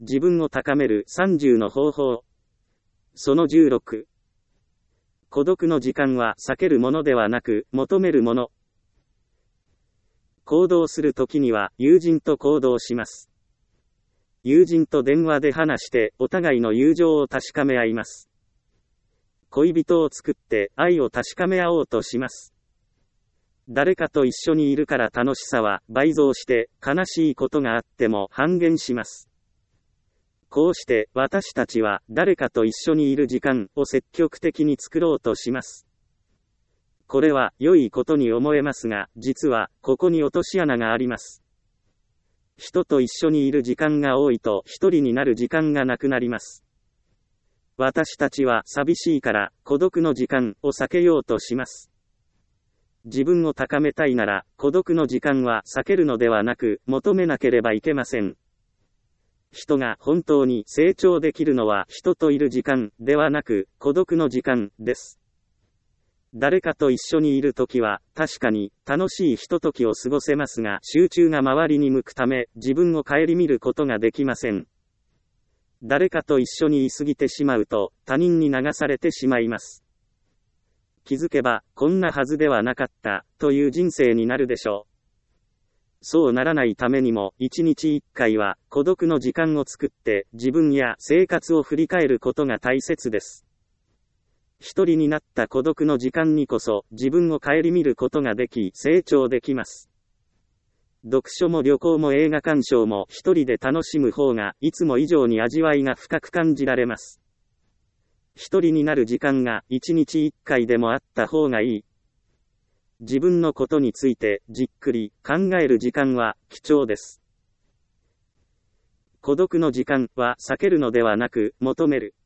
自分を高める30の方法。その16。孤独の時間は避けるものではなく、求めるもの。行動するときには、友人と行動します。友人と電話で話して、お互いの友情を確かめ合います。恋人を作って、愛を確かめ合おうとします。誰かと一緒にいるから楽しさは倍増して、悲しいことがあっても半減します。こうして私たちは誰かと一緒にいる時間を積極的に作ろうとします。これは良いことに思えますが、実はここに落とし穴があります。人と一緒にいる時間が多いと一人になる時間がなくなります。私たちは寂しいから孤独の時間を避けようとします。自分を高めたいなら孤独の時間は避けるのではなく求めなければいけません。人が本当に成長できるのは人といる時間ではなく孤独の時間です。誰かと一緒にいるときは確かに楽しいひとときを過ごせますが、集中が周りに向くため自分を顧みることができません。誰かと一緒にいすぎてしまうと他人に流されてしまいます。気づけばこんなはずではなかったという人生になるでしょう。そうならないためにも1日1回は孤独の時間を作って自分や生活を振り返ることが大切です。一人になった孤独の時間にこそ自分を顧みることができ成長できます。読書も旅行も映画鑑賞も一人で楽しむ方がいつも以上に味わいが深く感じられます。一人になる時間が1日1回でもあった方がいい。自分のことについてじっくり考える時間は貴重です。孤独の時間は避けるのではなく求める。